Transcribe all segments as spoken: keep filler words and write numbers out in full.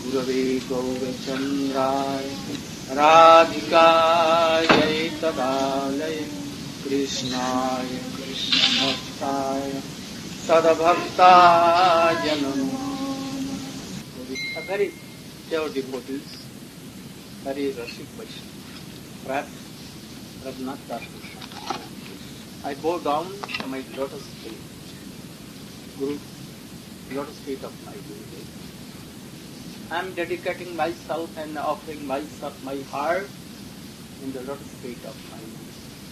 Gurave Gaurachandray Radhikaya Tadalaya Krishnaya Krishnamurtaya Sadabhaktaya Namo. A very pure devotees, very Rashik Vaishnava, perhaps Raghunath Das Goswami. I bow down to my lotus feet, Guru, lotus feet of my Guru. I am dedicating myself and offering myself, my heart in the lotus feet of my Guru.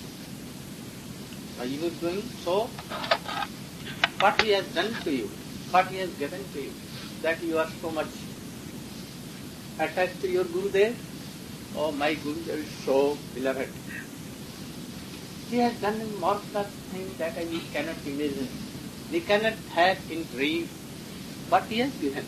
Are you doing so? What he has done to you, what he has given to you, that you are so much attached to your Gurudev? Oh, my Gurudev is so beloved. He has done a marvelous thing that we cannot imagine. We cannot have in dream what he has given.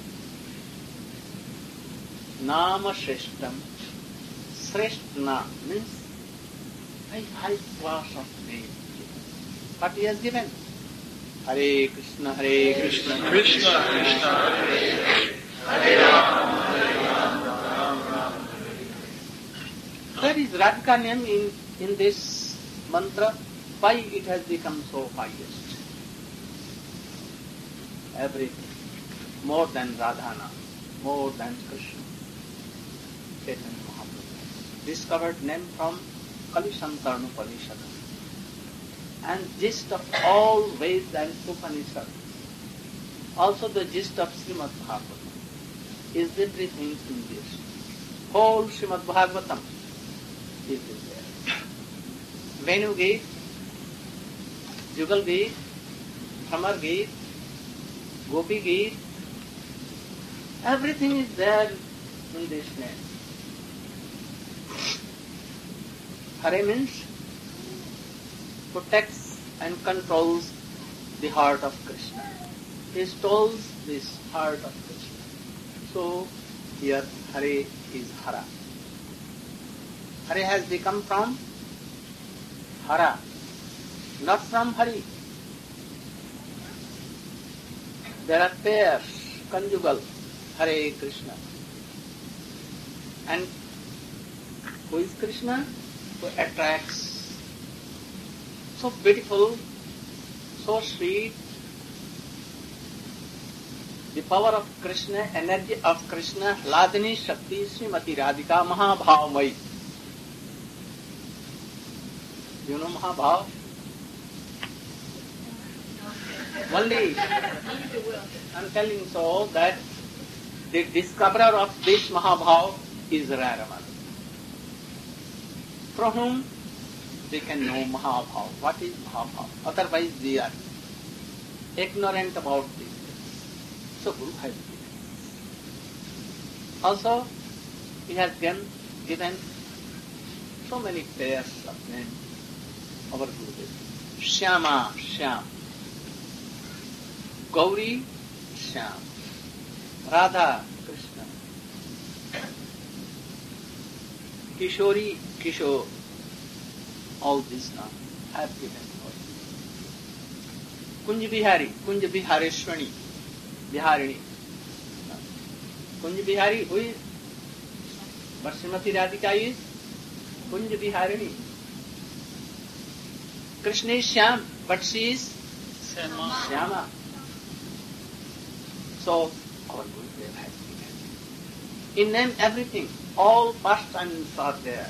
Nama Shreshtam. Shrestha means high, high class of name. What he has given. Hare Krishna, Hare Krishna, Krishna Krishna, Hare Hare, Hare Rama, Hare Rama, Rama Rama. There is Radhika name in, in this mantra. Why it has become so highest? Everything. More than Radhana, more than Krishna. Chaitanya Mahaprabhu discovered name from Kalishantarnu Upanishad. And gist of all Veds and Upanishads. Also the gist of Srimad Bhagavatam is everything in this. Whole Srimad Bhagavatam is in there. Venu Geet, Jugal Geet, Thamar Geet, Gopi Geet, everything is there in this name. Hare means protects and controls the heart of Krishna. He stolls this heart of Krishna. So here Hare is Hara. Hare has become from Hara, not from Hari. There are pairs, conjugal, Hare Krishna. And who is Krishna? Who attracts. So beautiful, so sweet. The power of Krishna, energy of Krishna, Hladini Shakti Srimati Radhika Mahabhavamai. You know Mahabhav? Only I'm telling so that the discoverer of this Mahabhav is Raraman. From whom they can know Mahabhav. What is Mahabhav? Otherwise they are ignorant about this. So Guru has given. Also, he has given, given so many pairs of names. Our Gurudev. Shyama, Shyam. Gauri, Shyam. Radha, Krishna. Kishori, Kishore. All this now I have given for you. Kunj Bihari, Kunj Bihareshwani, Biharini. Kunj Bihari, who is? But Srimati Radhika is Kunj Biharini. Krishna is Shyam, but she is Shyama. Shyama. So, our Gurudev has given. In name everything, all past times are there.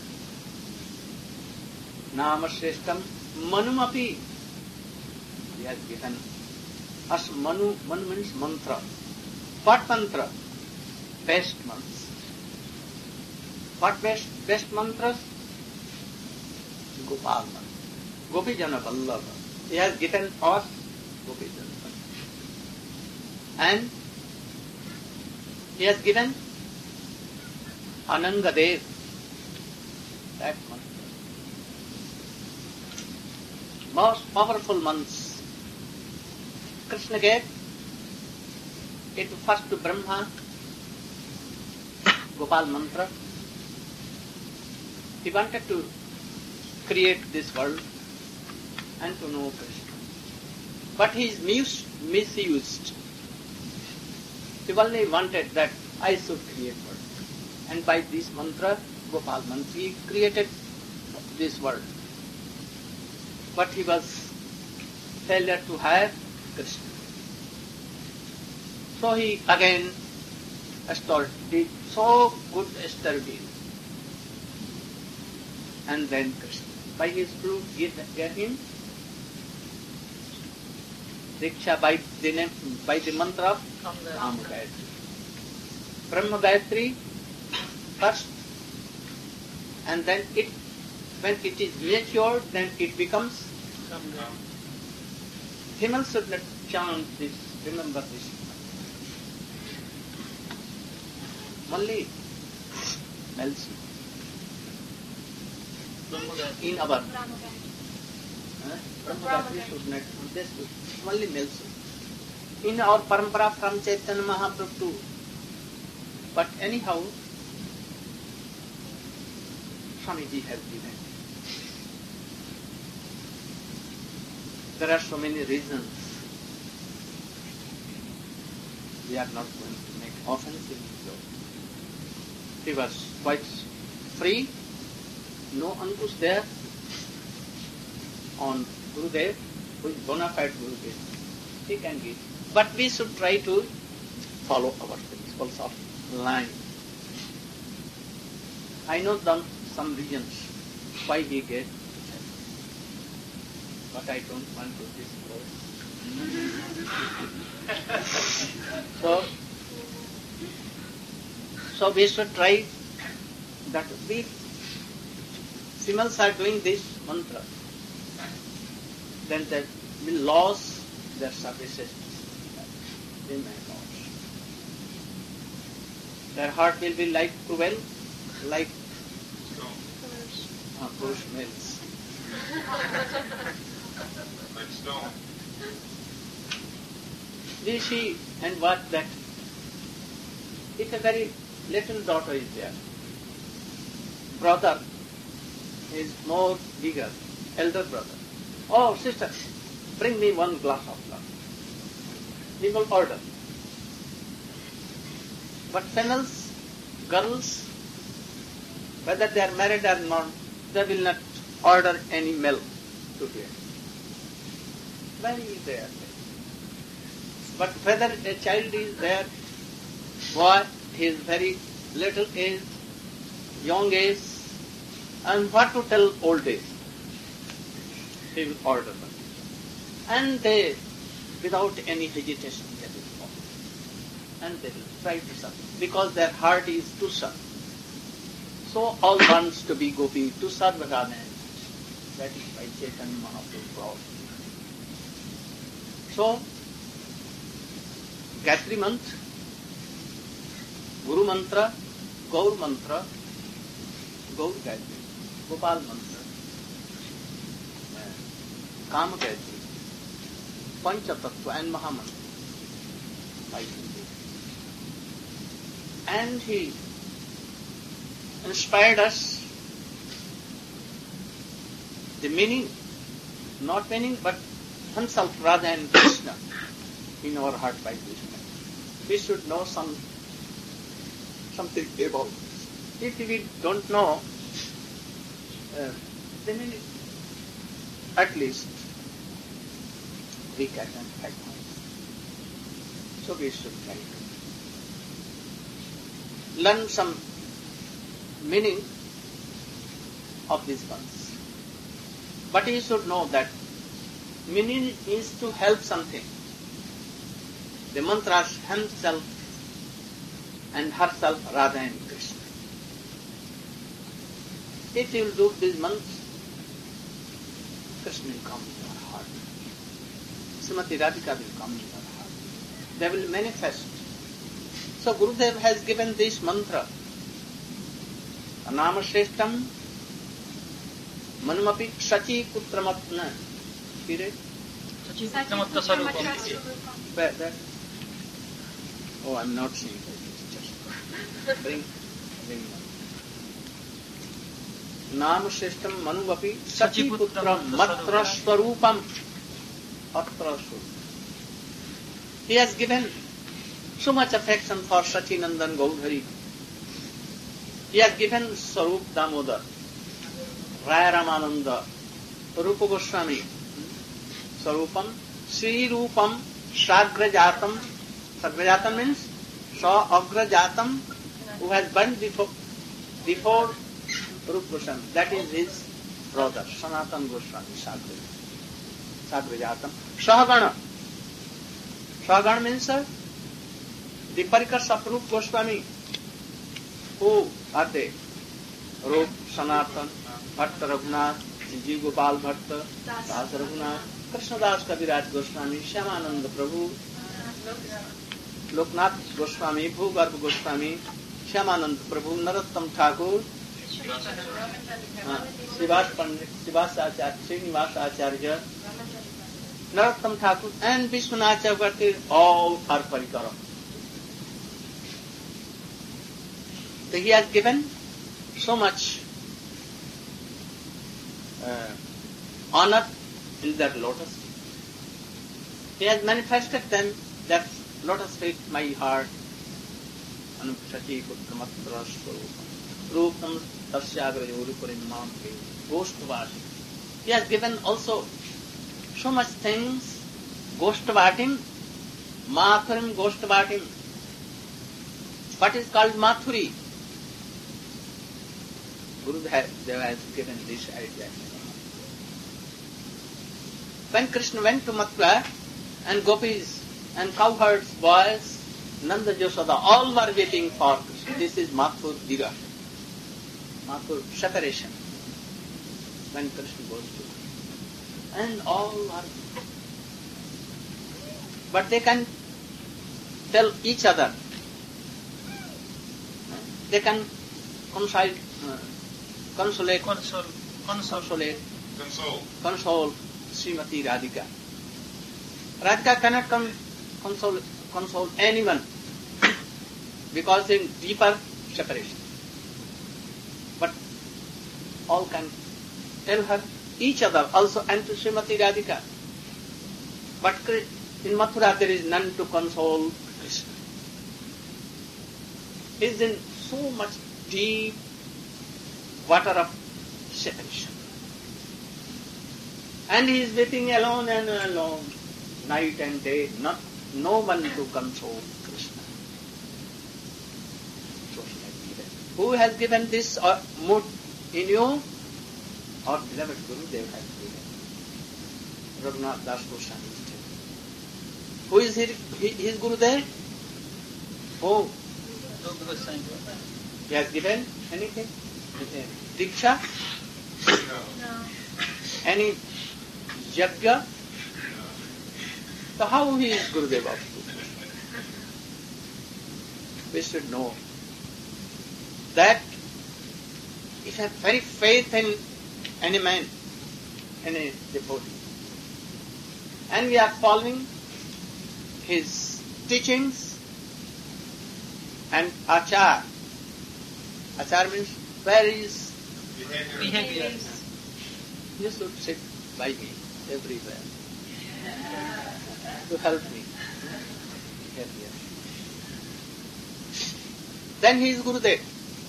Nama Shreshtam, Manumapi. He has given us Manu. Manu means mantra. What mantra? Best mantras. What best best mantras? Gopal mantra. Gopijana Vallabha. He has given us Gopijana Vallabha. And he has given Anangadev. That mantra. Most powerful months. Krishna gave it first to Brahma, Gopal mantra. He wanted to create this world and to know Krishna. But he is mis- misused. He only wanted that I should create world. And by this mantra, Gopal Mantri created this world. But he was failure to hire Krishna. So he again did so good study. And then Krishna, by his flute, gave him Diksha by the name, by the mantra of Brahma Gayatri. Brahma Gayatri first, and then it, when it is matured, then it becomes. Female should not chant this, remember this. Only males. In our Brahma Gayatri should not, this only males. In our parampara from Chaitanya Mahaprabhu. But anyhow, Swamiji has given. There are so many reasons. We are not going to make offensive joke. He was quite free, no ankush there on Gurudev, who is bona fide Gurudev. He can give. But we should try to follow our principles of line. I know them, some reasons why he gave, but I don't want to disclose. so, so we should try that we females are doing this mantra, then they will lose their services. They may lose. Their heart will be like cruel, like uh, push mills. Like stone. We see and watch that if a very little daughter is there, brother is more bigger, elder brother. Oh, sister, bring me one glass of water. We will order. But females, girls, whether they are married or not, they will not order any milk to drink. Very rare. But whether a child is there, boy, he is very little age, young age, and what to tell old age, he will order them. And they, without any hesitation, they will follow. And they will try to serve, because their heart is to serve. So all wants to be gopi, to serve Radha. That is by Chaitanya Mahaprabhu. So, Gayatri Mantra, Guru Mantra, Gaur Mantra, Gaur Gayatri, Gopal Mantra, Kama Gayatri, Pancha Tattva and Mahamantra. And he inspired us the meaning, not meaning, but himself, Radha and Krishna, in our heart by Krishna. We should know some something about this. If we don't know, uh, then at least we can recognize. So we should try to learn some meaning of these ones. But he should know that meaning is to help something. The mantras himself and herself, Radha and Krishna. If you will do these mantras, Krishna will come in your heart. Srimati Radhika will come in your heart. They will manifest. So Gurudev has given this mantra. Nama Shreshtam Manumapi Sachi Putramatna. Read Sachi Putramatta Sarupam. Where that? Oh, I'm not seeing it. Just bring, bring one. Nama Shreshtam Manumapi Sachi Putram Matra Swarupam. Atra Swarupam. He has given so much affection for Sachinandan Gaudhari. He has given Sarup Damodar, Raya Ramananda, Rupa Goswami, Sarupam, Sri Rupam, Sagrajatam. Sagrajatam means Sa Agrajatam, who has burned before, before Rupa Goswami. That is his brother, Sanatan Goswami, Sagrajatam. Sahagana. Sahagana means uh, the Parikars of Rupa Goswami. Who are they? Rup, Sanatan, Bhatta Raghunath, Ji Gopal Bhatta, Das Raghunath, Krishnadas Kaviraj Goswami, Shyamananda Prabhu, Loknath Goswami, Bhugarb Goswami, Shyamananda Prabhu, Narottam Thakur, Srivas Pandit, Srivas Acharya, Srinivas Acharya, Narottam Thakur, and Vishwanath Chakravarti, all are Parikara. So he has given so much uh, honor in that lotus feet. He has manifested them that lotus feet, my heart, Anupashati Putramatra Swarupam, Rupam Tasyagrayorupurimam Goshtavasim. He has given also so much things, Goshtavatim, Mathurim Goshtavatim. What is called Mathuri? Gurudev has given this idea. When Krishna went to Mathura and gopis and cowherds, boys, Nanda Yashoda, all were waiting for Krishna. This is Mathur Dira, Mathur separation. When Krishna goes to, and all are, but they can tell each other. They can console, uh, consolate, Console. Console. consolate, Console. console Srimati Radhika. Radhika cannot come console, console anyone because in deeper separation. But all can tell her each other also and to Srimati Radhika. But in Mathura there is none to console Krishna. He is in so much deep water of separation. And he is weeping alone and alone, night and day, not no one to console Krishna. So he has given. Who has given this uh, mood in you? Our beloved Gurudev has given. Raghunath Das Goswami is telling. Who is his, his Gurudev? Who? He has given anything? Diksha? No. Any yajna? So how he is Gurudev of We should know that if I have very faith in any man, any devotee, and we are following his teachings and achar. Achar means where is Behavior. Behavior. you should sit by me everywhere to help me. Here, here. Then he is Gurudev.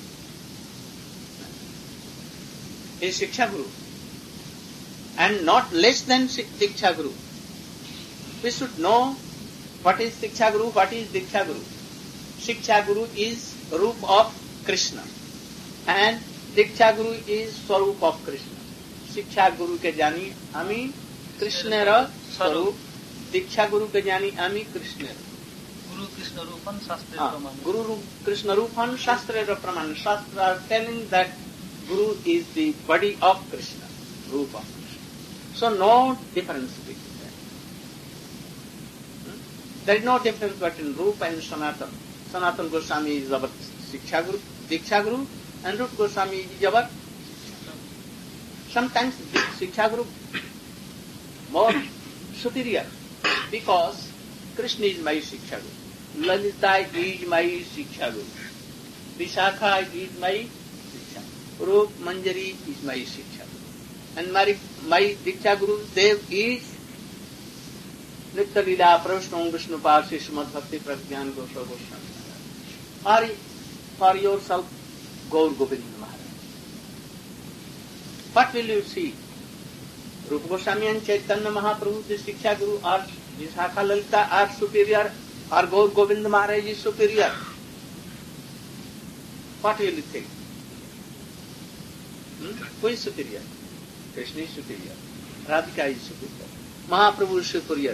He is Shiksha Guru. And not less than Diksha Guru. We should know what is Shiksha Guru, what is Diksha Guru. Shiksha Guru is Roop of Krishna. And Diksha Guru is Swarup of Krishna. Shiksha Guru ke jani ami Krishna ra Swarup. Diksha Guru ke jani ami Krishna ra. Guru Krishna Rupan Shastra Ah, Praman. Guru Krishna Rupan Shastra ra Praman. Shastra are telling that Guru is the body of Krishna, Rupa. So no difference between them. Hmm? There is no difference between Rupa and Sanatan. Sanatan Goswami is our Shiksha Guru, Diksha Guru, and Rupa Goswami is our. Sometimes Shiksha Guru more superior because Krishna is my Shiksha Guru. Lalita is my Shiksha Guru. Vishakha is my Shiksha Guru. Rup Manjari is my Shiksha Guru. And my, my Diksha Guru Dev is Nitya Leela Prashnam Vishnu Parsi Srimad Bhakti Pragyan Gosha Goswami. Or for yourself, Gaur Govind Maharaj. What will you see? Rupa Goswami and Chaitanya Mahaprabhu, the Shiksha Guru, or Vishakha Lalita are superior, or Gaur Govind Maharaj is superior. What will you think? Hmm? Who is superior? Krishna is superior. Radhika is superior. Mahaprabhu is superior.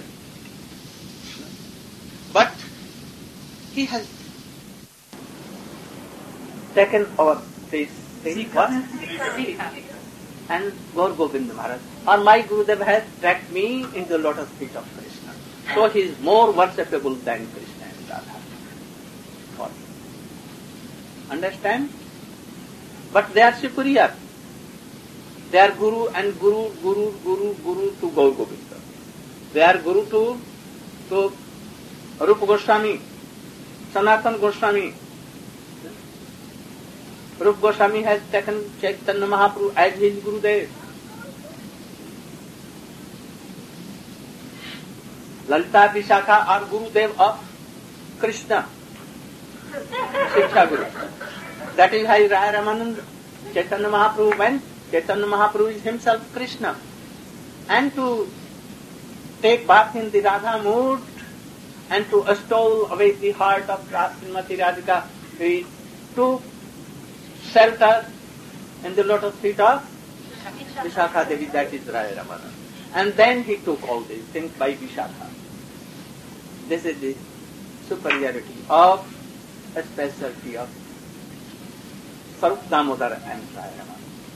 But he has taken our this thing, what? And Gaur Govind Maharaj. Or my Gurudev has dragged me into the lotus feet of Krishna. So he is more worshipable than Krishna and Radha. What? Understand? But they are superior. They are Guru and Guru, Guru, Guru, Guru to Gaur Govinda. They are Guru to, to Rupa Goswami, Sanatana Goswami. Rupa Goswami has taken Chaitanya Mahaprabhu as his Gurudev. Lalita Vishakha are Gurudev of Krishna, Shiksha Guru. That is how Raya Ramananda, Chaitanya Mahaprabhu went. Chaitanya Mahaprabhu is himself Krishna. And to take bath in the Radha mood and to stole away the heart of Srimati Radhika is to shelter in the lotus feet of Vishakha Devi, that is Raya Ramananda. And then he took all these things by Vishakha. This is the superiority of a specialty of Sarup Damodar and Raya Ramananda.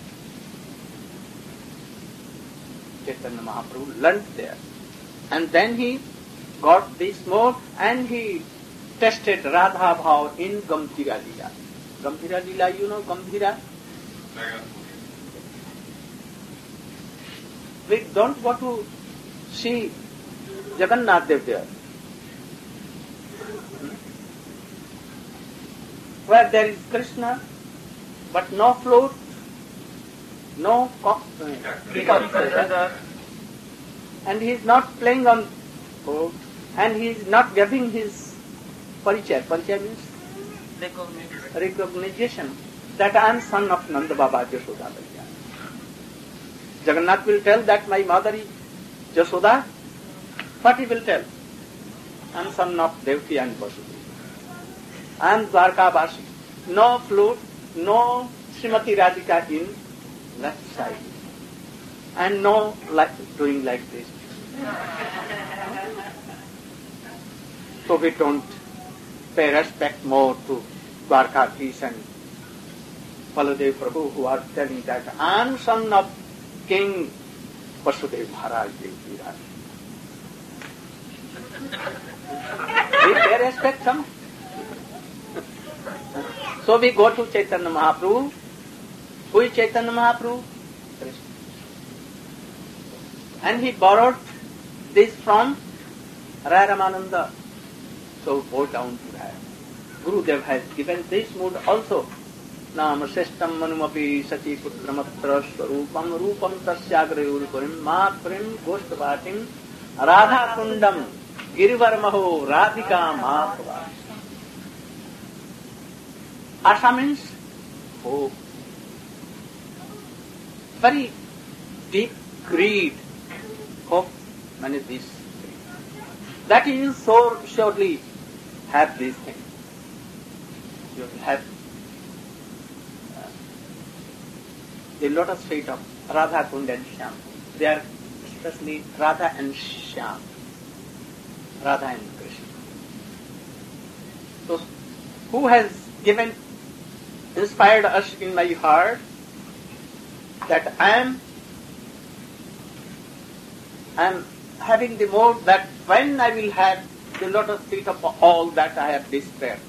Chaitanya Mahaprabhu learnt there. And then he got this mode and he tested Radha Bhav in Gambhira Lila. Gambhira Lila, you know Gambhira? We don't want to see Jagannath Dev there. Where there is Krishna, but no flute, no cock, and he is not playing on flute, and he is not giving his parichaya. Parichaya means recognition that I am son of Nanda Baba Jashoda. Jagannath will tell that my mother is Jashoda. What he will tell? I am son of Devaki and Vasudeva. I am Dwarka Vasi. No flute, no Srimati Radhika in left side. And no like, doing like this. So we don't pay respect more to Dwarkadhish and Baladev Prabhu who are telling that I am son of King Vasudev Maharaj Dev. We pay respect some. So we go to Chaitanya Mahaprabhu. Who is Chaitanya Mahaprabhu? Krishna. And he borrowed this from Raya Ramananda. So go down to Raya. Gurudev has given this mood also. Nama Sestam Manumapi Sati Putramatra Swarupam Rupam Tasyagra Urupurim Matpurim Goshtavatim Radha Kundam Girivarmaho Radhika Mahaprabhu. Asha means hope. Very deep greed. Hope means this. That you so surely have this thing. You have uh, the lotus feet of Radha Kund and Shyam. They are especially Radha and Shyam. Radha and Krishna. So, who has given, inspired us in my heart that I am, I am having the mode that when I will have the lotus feet of all that I have despaired.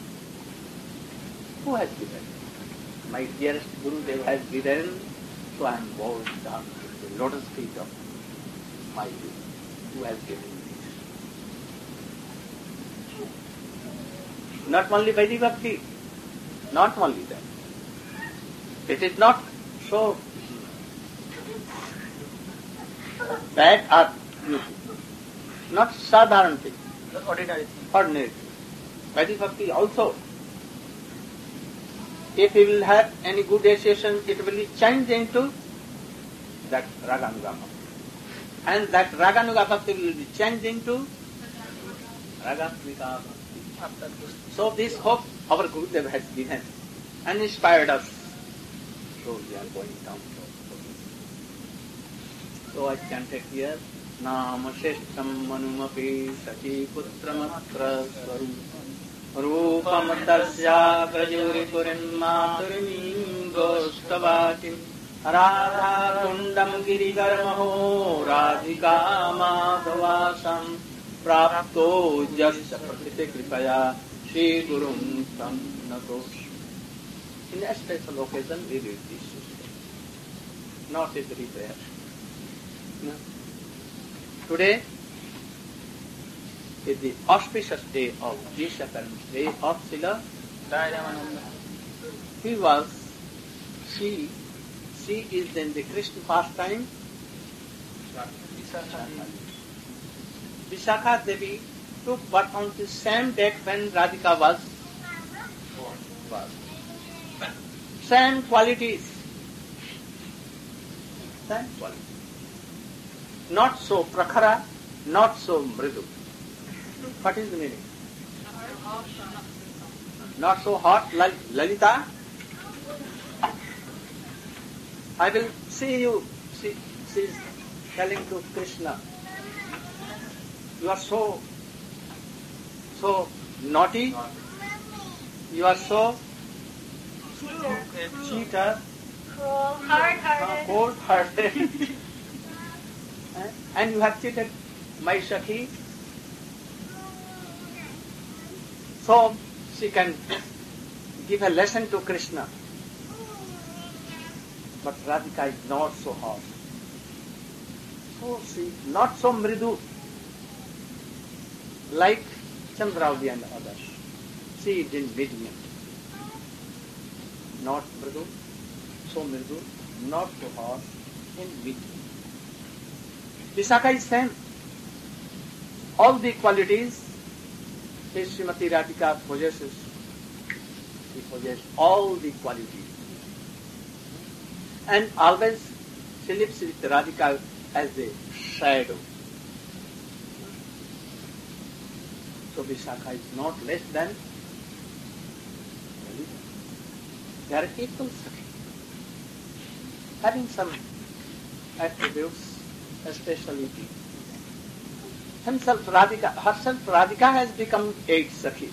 Who has given? My dearest Gurudev has given, so I am bowed down to the lotus feet of my Guru, who has given this. Not only Vaidhi Bhakti, not only that. It is not so bad or beautiful. not sadharan thing, The ordinary thing. ordinary thing. Vaidhi Bhakti also, if he will have any good association, it will be changed into that Raganuga Bhakti. And that Raganuga Bhakti will be changed into Ragatmika Bhakti. After this. So this hope our Gurudev has given and inspired us. So we are going down to So I chanted here, Nama Sheshtam Manumapi Sati Putramatra Swarup Rupam Tasya Prajuri Purim Maturim Gostavatim Radha Kundam Girigarmaho Radhika Madhavasam Prapto Jasya Prakriti Kripaya Shri Gurum Tam Nagosh. In a special occasion we read this, not as repair. No. Today is the auspicious day of Jishakarna's day of Srila Ramananda. He was, she, she is in the Krishna pastime. Vishakha Devi took birth on the same date when Radhika was born. Same qualities. Same qualities. Not so prakhara, not so mridu. What is the meaning? Not so hot, like Lalita. I will see you. She, she is telling to Krishna, you are so, so naughty. You are so cheater, Hard-hearted. cold-hearted. And you have cheated my Sakhi. So she can give a lesson to Krishna. But Radhika is not so hot. So she not so mridu like Chandravati and others. She is in medium. Not mridu, so mridu, not so hot, in medium. Vishakha is same. All the qualities which Srimati Radhika possesses, she possesses all the qualities. And always she lives with Radhika as a shadow. So Vishakha is not less than Radhika. They are equal Sakhi, having some attributes, especially himself Radhika, herself Radhika has become eight Sakhi.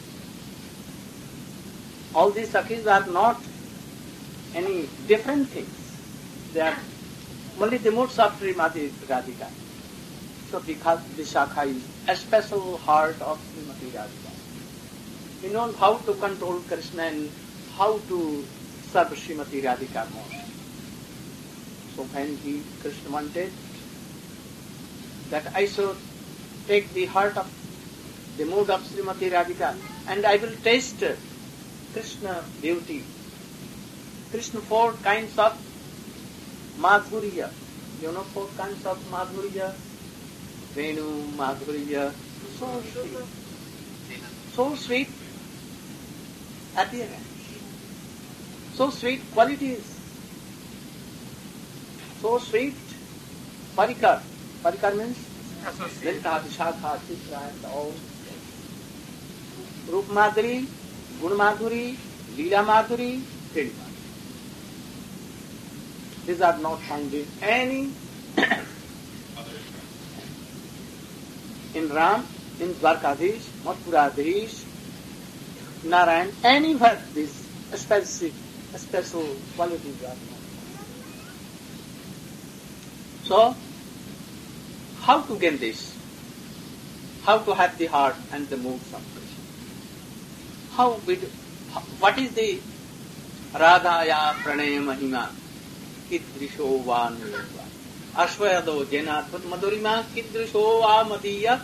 All these Sakhis are not any different things. They are only the moods of Srimati Radhika. So because Vishakha is a special heart of Srimati Radhika. He knows how to control Krishna and how to serve Srimati Radhika more. So when he, Krishna wanted that I should take the heart of the mood of Srimati Radhika and I will taste Krishna beauty. Krishna four kinds of madhurya. You know four kinds of madhurya? Venu, madhurya, so sweet. So sweet appearance. So sweet qualities. So sweet parikar. Parikar means Lilita, Vishakha, Chitra and all. Rup Madhuri, Gun Madhuri, Leela Madhuri, Kriti Madhuri. These are not found in any in Ram, in Dwarkadhish, Mathuradish, Narayan, anywhere these specific, special qualities are not. So, how to gain this? How to have the heart and the moods of Krishna? How we do, what is the Radhaya Pranaya Mahima? Kidrisho va nirva. Ashvayado jenatvat madurima kidrisho va madiya.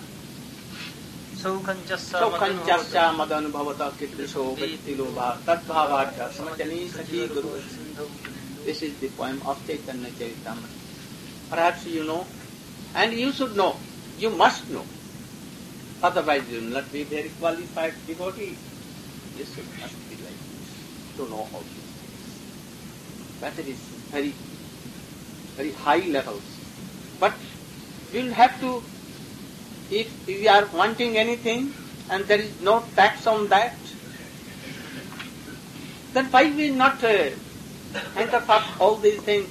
Saukhanchasya madanubhavata kidrisho vettilobha tadbhavadya samachani sakhi guru. This is the poem of Chaitanya Charitamrita. Perhaps you know, and you should know, you must know, Otherwise you will not be very qualified devotee. You should not be like this, to know all these things. That is very, very high levels. But we will have to, if we are wanting anything and there is no tax on that, then why we not uh, enter up all these things?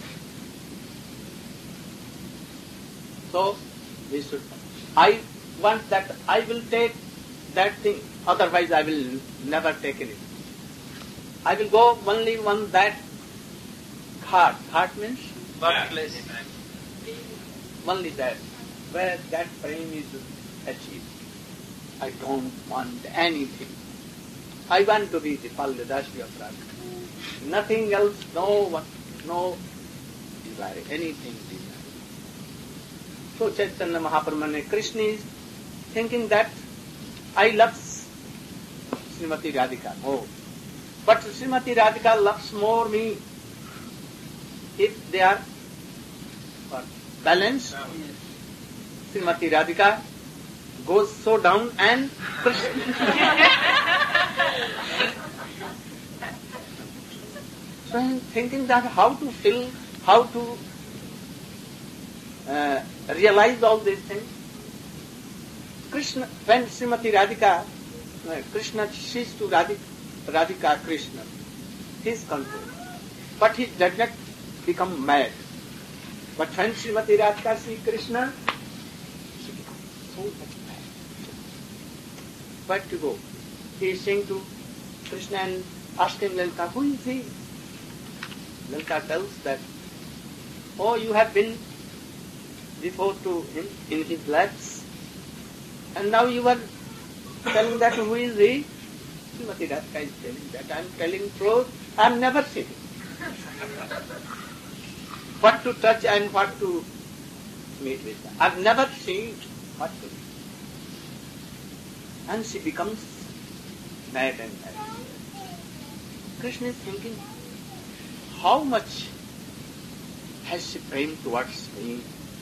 So we should, I want that I will take that thing, otherwise I will never take anything. I will go only on that ghat. Ghat means Birthplace. only that, where that frame is achieved. I don't want anything. I want to be the Palladasi of Radha. Nothing else, no one, no desire, anything desire. So Chaitanya Mahaprabhu, Krishna is thinking that I love Srimati Radhika. Oh, but Srimati Radhika loves more me if they are what, balanced. Srimati Radhika goes so down and so I am thinking that how to fill, how to uh, realize all these things. Krishna, when Srimati Radhika, uh, Krishna sees to Radhika, Radhika Krishna, he is controlled. But he does not become mad. But when Srimati Radhika sees Krishna, she becomes so much mad. Where to go? He is saying to Krishna and asking Lalita, who is he? Lalita tells that, oh, you have been before to him in his laps, and now you are telling that who is he? Srimati Radhika is telling that I am telling truth, I have never seen him. What to touch and what to meet with. I have never seen what to do. And she becomes mad and mad. Krishna is thinking, how much has she prayed towards me?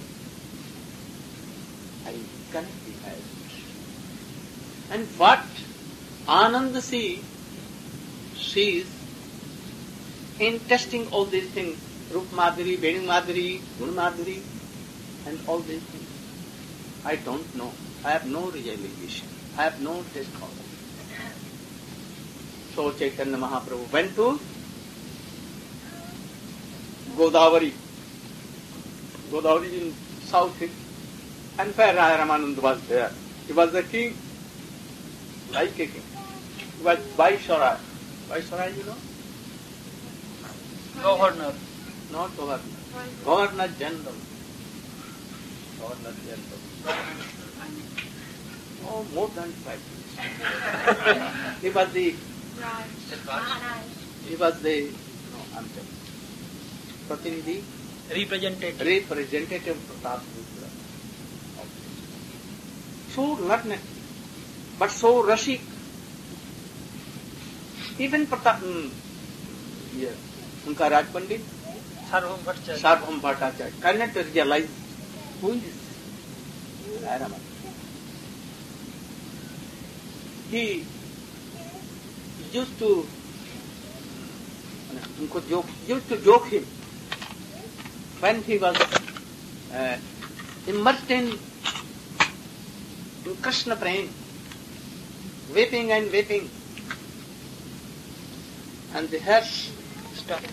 I cannot be mad. And what Ananda she sees in testing all these things, Rup Madhuri, Venu Madhuri, Gun Madhuri, and all these things, I don't know. I have no realization. I have no taste for it. So Chaitanya Mahaprabhu went to Godavari. Godavari in south, and where Raya Ramananda was there. He was the king, like a king. He was Vaisharai. Vaisharai, you know? Governor. Not governor. Governor General. Governor General. Oh, more than five years. He was the, he was the, no, I'm telling you. Pratinidhi, Representative. representative of Pratap Rudra. So learned, but so rashik. Even Pratap, hmm, yeah, unka Raj Pandit, Sarvam Bhattacharya. Sarvam Bhattacharya, cannot realize who is Rama. He used to, unko joke, used to joke him when he was uh, immersed in, in Krishna praying, weeping and weeping, and the hair stuck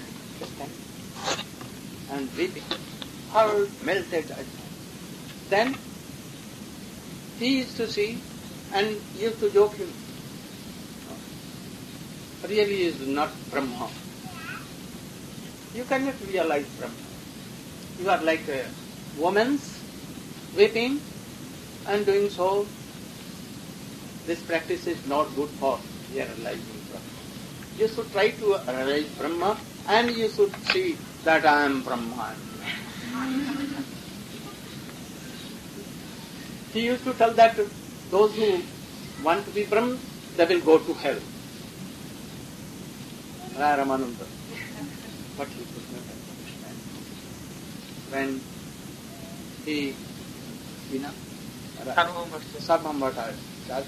and weeping, all melted. Then he used to see and used to joke him. Really he is not Brahma. You cannot realize Brahma. You are like a woman's weeping and doing so. This practice is not good for realizing Brahma. You should try to realize Brahma and you should see that I am Brahman. He used to tell that those who want to be Brahman, they will go to hell. Raya Ramananda. But he could not understand. When he, you know, Sarvam Bhattacharya. Sarvam Bhattacharya,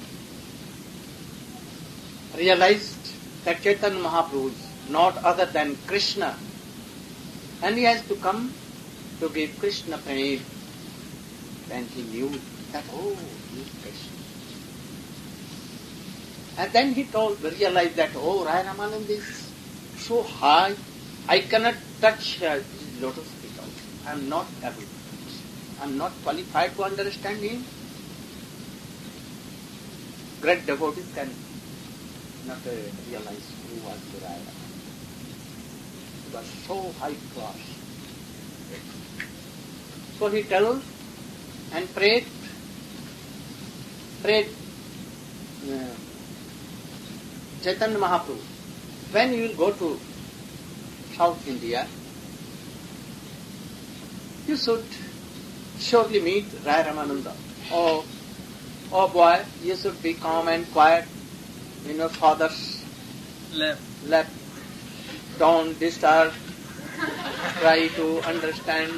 realized that Chaitanya Mahaprabhu is not other than Krishna, and he has to come to give Krishna prem. Then he knew that, oh, he is Krishna. And then he told, realized that, oh, Rai Ramananda is so high, I cannot touch uh, his lotus feet also. I am not able. I am not qualified to understand him. Great devotees can not uh, realize who was the Rai Ramananda. He was so high class. So he told and prayed, prayed uh, Chaitanya Mahaprabhu, when you will go to South India, you should surely meet Rai Ramananda. Oh, oh boy, you should be calm and quiet in your father's Left. lap. Don't disturb. Try to understand.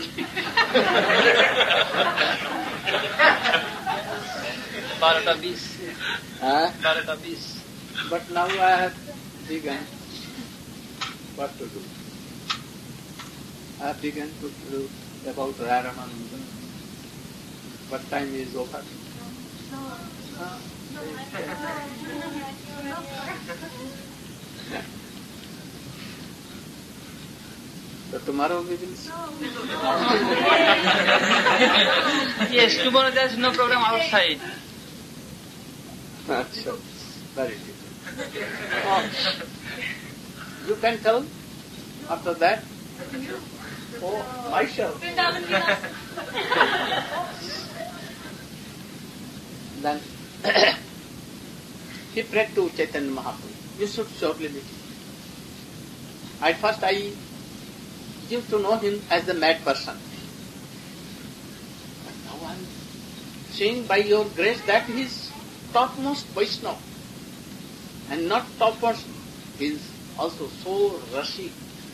Barata bis. Huh? Barata bis. But now I have begun what to do. I have begun to do about Rai Ramananda. What time is over? Huh? So tomorrow we will see. Yes, tomorrow there is no program outside. So, very good. Oh, you can tell after that? Oh, myself. Then he prayed to Chaitanya Mahaprabhu, you should surely meet him. At first I used to know him as a mad person. But now I am seeing by your grace that he is topmost Vaishnava. And not topmost, he is also so rushy.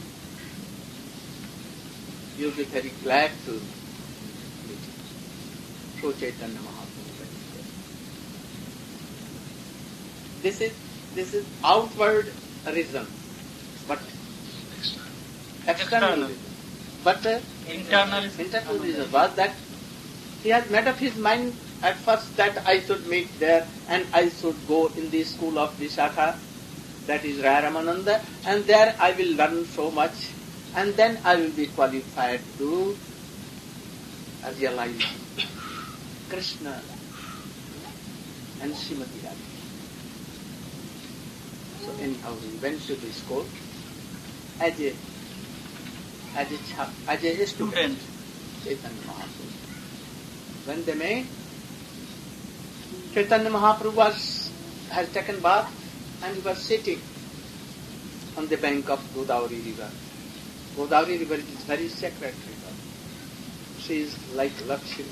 You will be very glad to meet him. So Chaitanya Mahaprabhu. This is this is outward reason, but external reason. But uh, Internal. internal reason was that he has made up his mind at first that I should meet there and I should go in the school of Visakha, that is Rai Ramananda, and there I will learn so much and then I will be qualified to realize Krishna and Srimati Radha. So anyhow he went to the school as a as a, child, as a student, Chaitanya Mahaprabhu. When they met, Chaitanya Mahaprabhu was, has taken bath and he was sitting on the bank of Godavari river. Godavari river is very sacred river. She is like Lakshmi.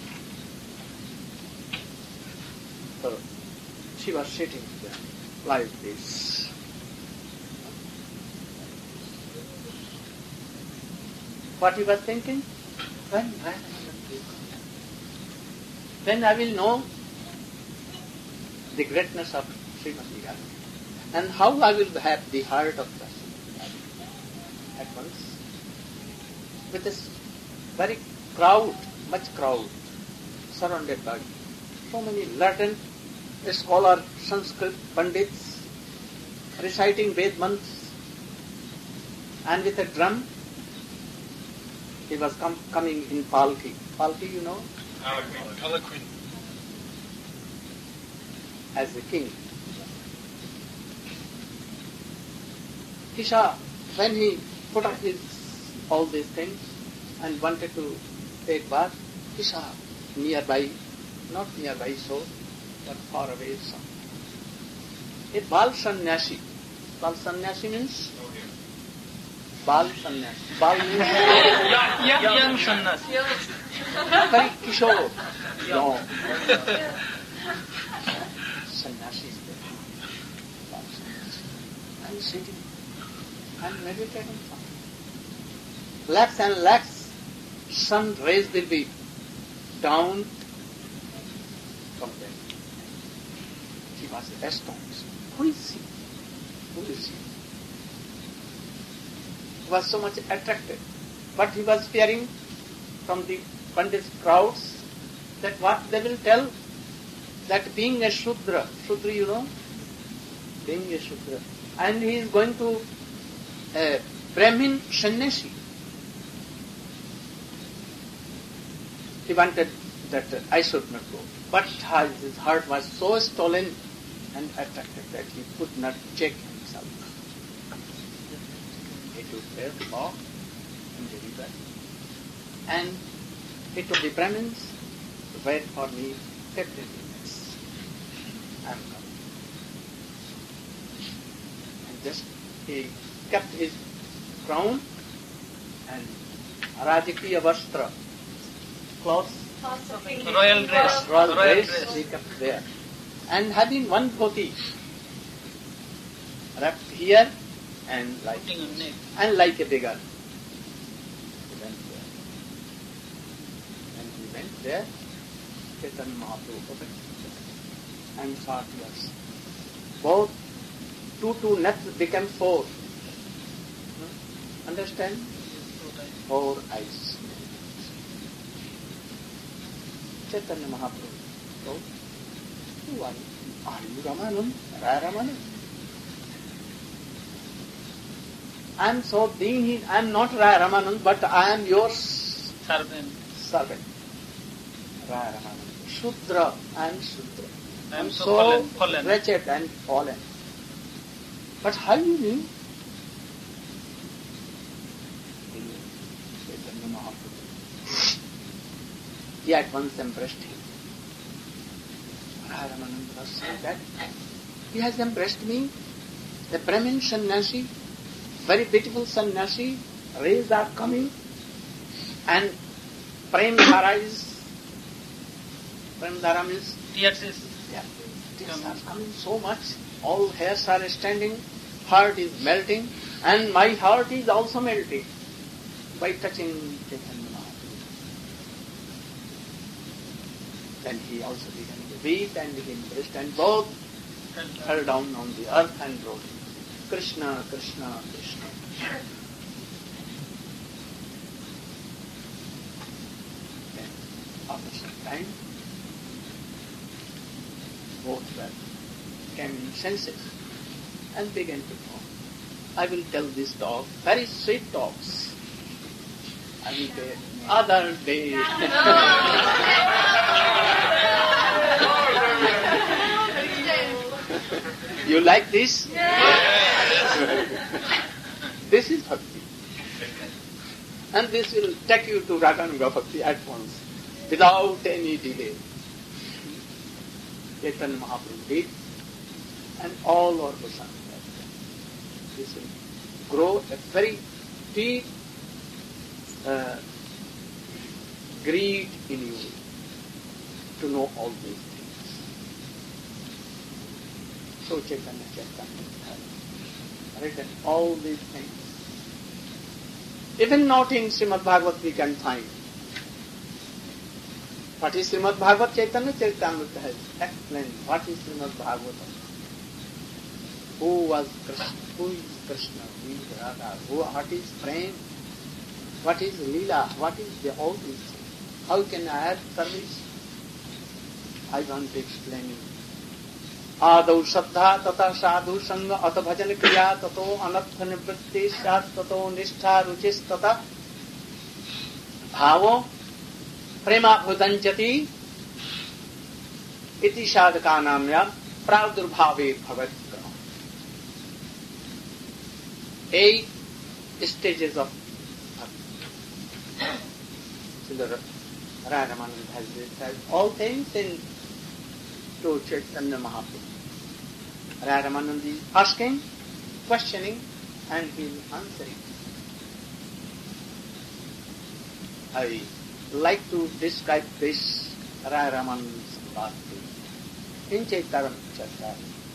So she was sitting there like this. What he was thinking? When, when, when I will know the greatness of Srimati Radha and how I will have the heart of the Srimati Radha at once. With this very crowd, much crowd, surrounded by so many learned scholars, Sanskrit Pandits, reciting Ved mantras, and with a drum, he was com- coming in palki. Palki, you know? Eloquent. As the king. He saw, when he put up his, all these things and wanted to take bath, he saw nearby, not nearby so, but far away some. A Bal Sannyasi. Bal Sannyasi means? Bal Sannyasi. Bal means Young, young, young sannyasi. very kishore. No. Sannyasi is there. Bal Sannyasi. And sitting and meditating. Lakhs and lakhs sun rays will be down from them. He was astonished. Who is he? Who is he? He was so much attracted. But he was fearing from the Pandit crowds that what they will tell, that being a Shudra, Shudra you know, being a Shudra, and he is going to a Brahmin Sannyasi. He wanted that I should not go. But his heart was so stolen and attracted that he could not check himself. He took their walk in the river and he told the Brahmins to wait for me fifteen minutes. I am coming. And just he kept his crown and Rajakiya Vastra, clothes, Royal dress. royal Royal dress, dress. he kept there. And having one dhoti wrapped here and like Putting on neck. and like a beggar. He went there. And he went there, Chaitanya Mahaprabhu opened and saw tears. Both two two nets became four. Hmm? Understand? Four eyes. Chaitanya Mahaprabhu told, who are you? Are you Ramanand? Raya Ramanand? I am so dinghy, I am not Raya Ramanand, but I am your Servant. servant. Raya Ramanand. Shudra, I am Shudra. I am so fallen. fallen. wretched and fallen. But how you knew? Chaitanya Mahaprabhu. He at once embraced him. Raya Ramanand was saying that he has embraced me, the Brahmin sannyasi, very beautiful sannyasi, rays are coming, and Prem Dhara is, Prem Dhara means, Tears is yeah, tears are coming so much, all hairs are standing, heart is melting, and my heart is also melting by touching Chaitanya Mahaprabhu. Then he also began to weep and he embraced, and both fell down on the earth and wrote, Krishna, Krishna, Krishna. Then, after some time, both were came in senses and began to talk. I will tell this talk, very sweet talks. I will tell other day. You like this? This is bhakti. And this will take you to Raganuga Bhakti at once, without any delay. Chaitanya Mahaprabhu did, and all our Goswamis. This will grow a very deep uh, greed in you to know all these things. So Chaitanya Chaitanya has written all these things. Even not in Srimad Bhagavat we can find. What is Srimad Bhagavat? Chaitanya Charitamrita has explained what is Srimad Bhagavatam. Who was Krishna? Who is Krishna? Who is Radha? Who, what is Prem? What is Leela? What is the, all these things? How can I add service? I want to explain it. Ādau saddha tata sadhu sanga ata bhajan kriya tato anartha nivritti sat tato nishtha ruchis tata bhavo prema bhudanjati iti sadhakanamya pradurbhave bhavatya. Eight stages of bhakti. So the Raya Ramanand has said all things in to Chaitanya Mahaprabhu. Raya Ramanand is asking, questioning, and he is answering. I like to describe this Raya Ramanand's bhakti in Chaitanya Charitamrita.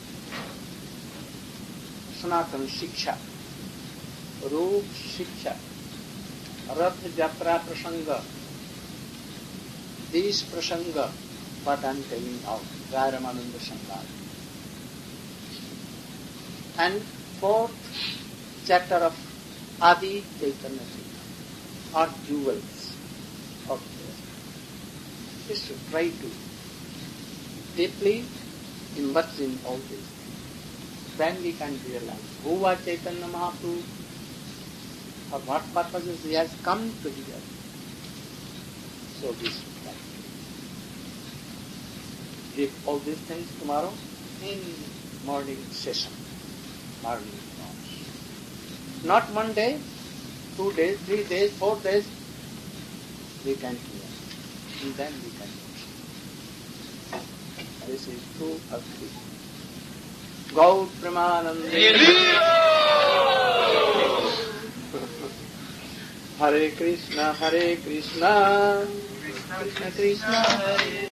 Sanatana Shiksha, Roop Shiksha, Rath Jatra Prasanga, these Prasanga what I am telling out, Raya Ramananda Sangha. And fourth chapter of Adi Chaitanya Chaitanya, are jewels of this. We should try to deeply immerse in all this. Then we can realize who was Chaitanya Mahaprabhu, for what purposes he has come to here. So we should try to give all these things tomorrow in morning session. Morning class. Not one day, two days, three days, four days, we can hear. And then we can do. This is true of this. Gaur Premanande Hare Krishna, Hare Krishna, Krishna Krishna, Hare